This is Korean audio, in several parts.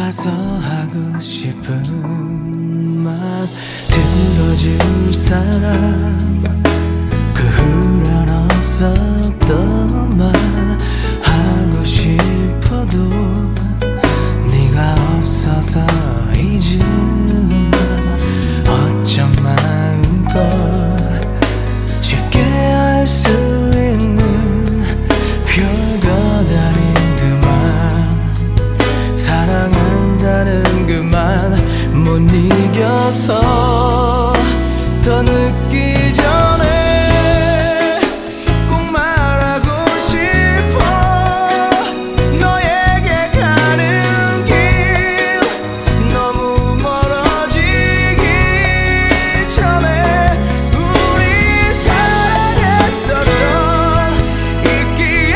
와서 하고 싶은 말 들어줄 사람 그 후련 없었던 말 하고 싶어도 네가 없어서 잊은 말 어쩜 마음껏 쉽게 알 수 있는 별거 아닌 그 말 사랑한다는 그 말 못 이겨서 더 늦기 전에 꼭 말하고 싶어 너에게 가는 길 너무 멀어지기 전에 우리 사랑했었던 잊기엔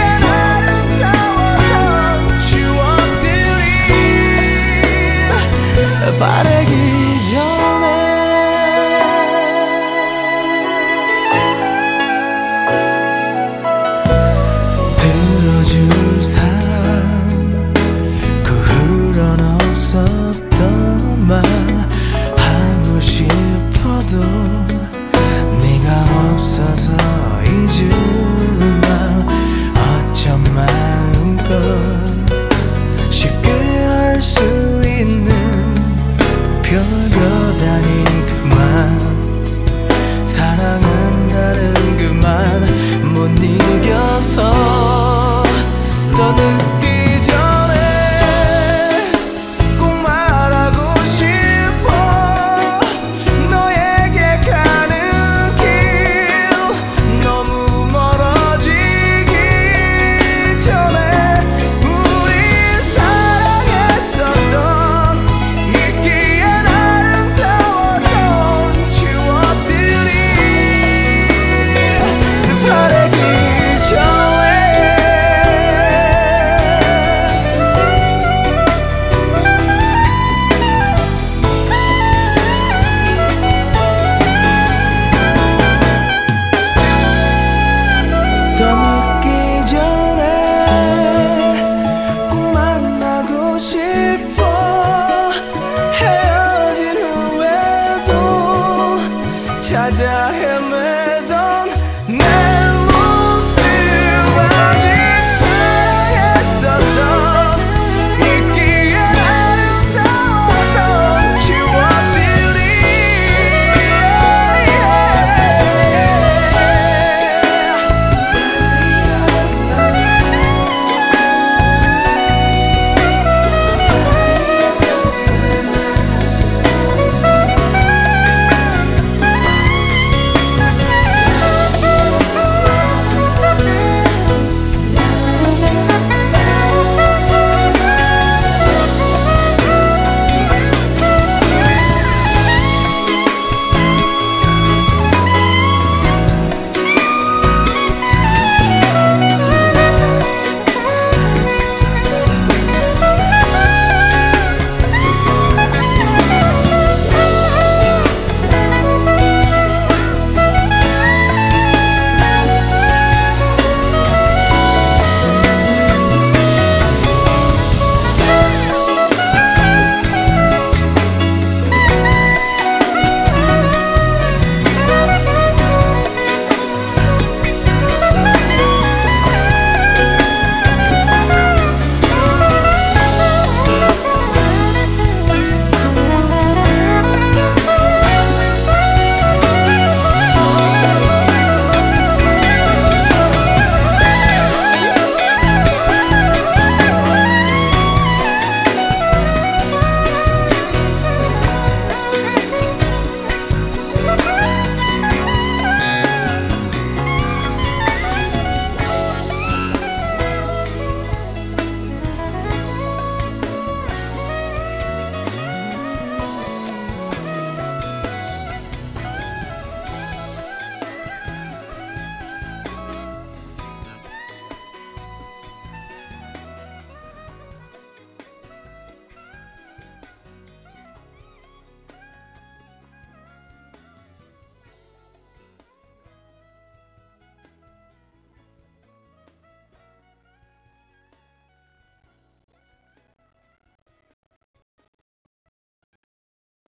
아름다웠던 추억들이 바래기 전에 들어줄 사람 그 후련 없었던 말 하고 싶어도 네가 없어서 잊은 말 어쩜 마음껏 쉽게 알 수 있는 별것 아닌 그 말 사랑한다는 그 말 못 이겨서 더 늦기 전에 꼭 말하고 싶어 너에게 가는 길 너무 멀어지기 전에 우리 사랑했었던 잊기엔 아름다웠던 추억들이 바래기 전에 더 늦기 전에 꼭 만나고 싶어 헤어진 후에도 찾아 헤매